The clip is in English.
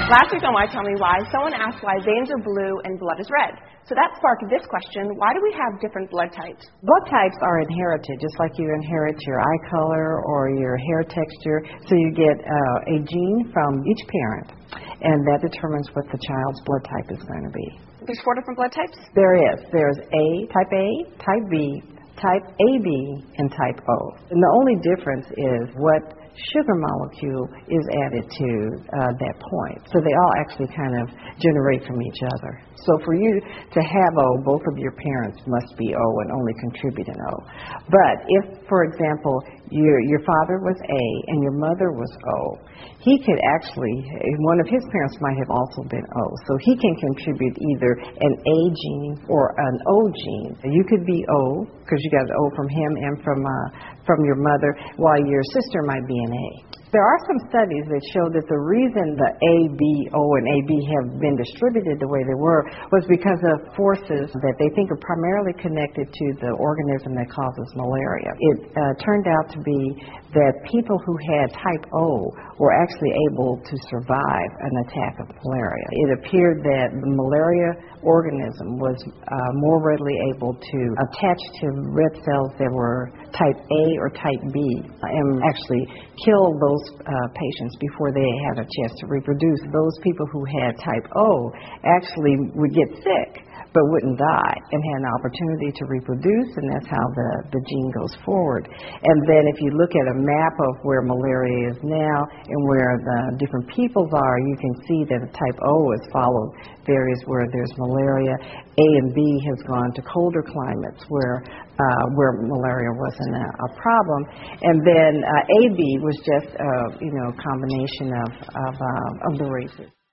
Last week on Why Tell Me Why, someone asked why veins are blue and blood is red. So that sparked this question: why do we have different blood types? Blood types are inherited, just like you inherit your eye color or your hair texture. So you get a gene from each parent, and that determines what the child's blood type is going to be. There's 4 different blood types? There is. There's type A, type B, type AB, and type O. And the only difference is what sugar molecule is added to that point. So they all actually kind of generate from each other. So for you to have O, both of your parents must be O and only contribute an O. But if, for example, your father was A and your mother was O, he could actually, one of his parents might have also been O. So he can contribute either an A gene or an O gene. You could be O because you got an O from him and from your mother, while your sister might be an A. There are some studies that show that the reason the A, B, O, and AB have been distributed the way they were was because of forces that they think are primarily connected to the organism that causes malaria. It turned out to be that people who had type O were actually able to survive an attack of malaria. It appeared that the malaria organism was more readily able to attach to red cells that were type A or type B and actually kill those patients before they had a chance to reproduce. Those people who had type O actually would get sick but wouldn't die and had an opportunity to reproduce, and that's how the gene goes forward. And then if you look at a map of where malaria is now and where the different peoples are, you can see that the type O has followed areas where there's malaria. A and B has gone to colder climates where malaria wasn't a problem. And then AB was just a combination of the races.